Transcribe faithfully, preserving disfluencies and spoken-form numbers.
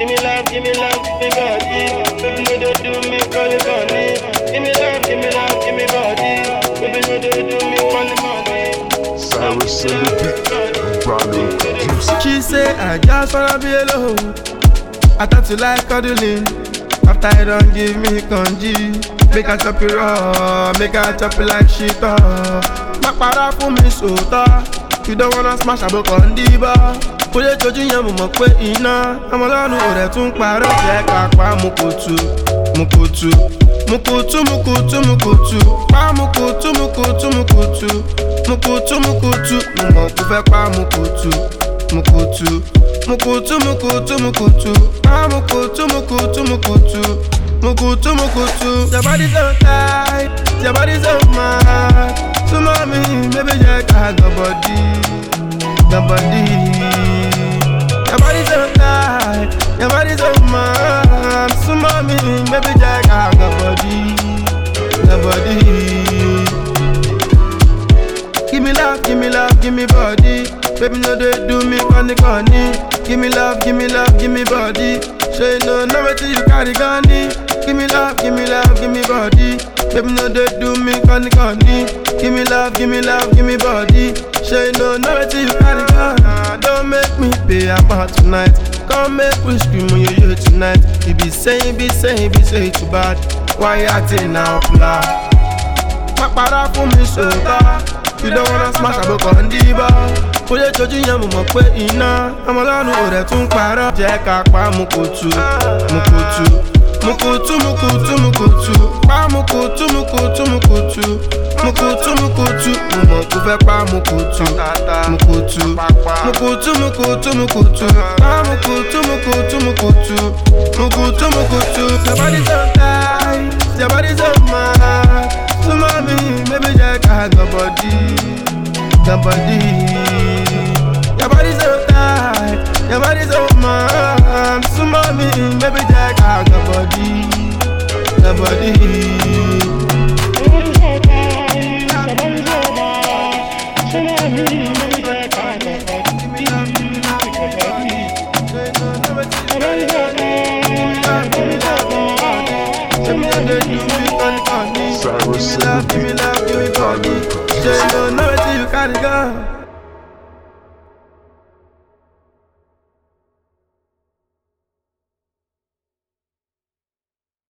Give me love, give me love, give me body. Baby, no they do me call it money. Give me love, give me love, give me body. Baby, no they do me call it money. Cyrus in the beat, Brando producer. She say I just wanna be alone. I thought you like cuddling. After I don't give me congee, make her chop it raw, make her chop it like shit up. Back para for me so ta. You don't wanna smash a book on the bar. Put your judging ya mo pe ina. I'm alone with that tún parọ́ jẹ́ ká pa mukutu, mukutu, mukutu, mukutu, mukutu, pa mukutu, mukutu, mukutu, mukutu, mukutu, mo mọ̀ kó fẹ́ pa mukutu, mukutu, mukutu, mukutu, mukutu, pa mukutu, mukutu, mukutu, mukutu, mukutu. Your body so tight, your body so mad. So mommy, maybe jẹ́ ká go body, go body. Your body so tight, your body so mad. So mommy, maybe jẹ́ ká go body, go body. Give me love, give me love, give me body. Baby, no they do me funny, funny. Give me love, give me love, give me body. Show you no know what you carry gunny. Give me love, give me love, give me body. Baby, no they do me funny, funny. Give me love, give me love, give me body. Show you no know what you carry gunny. Don't make me pay about tonight. Come make we scream on your you tonight. You be saying, be saying, be saying too bad. Why you acting now, fly? My para for me so bad. You don't wanna smash a book on the bar. Put your judging ya mo mọ̀ pé iná. I'm alone with that tún parọ́ jẹ́ ká pa mukutu, mukutu, mukutu, mukutu, mukutu, pa mukutu, mukutu, mukutu, mukutu, mukutu, mo mọ̀ kó fẹ́ pa mukutu, mukutu, mukutu, mukutu, mukutu, pa mukutu, mukutu, mukutu, mukutu, mukutu. Your body so tight, your body so mad. So mommy, maybe jẹ́ ká go body, go body. Your body so tight, your body so mad. So mommy, maybe jẹ́ ká go body, go body. Your body so tight, your body so mad. So mommy, maybe jẹ́ ká go body, go body. Your body so tight, your body so mad. So mommy, maybe jẹ́ ká go body. Cyrus in the beat, Brando producer.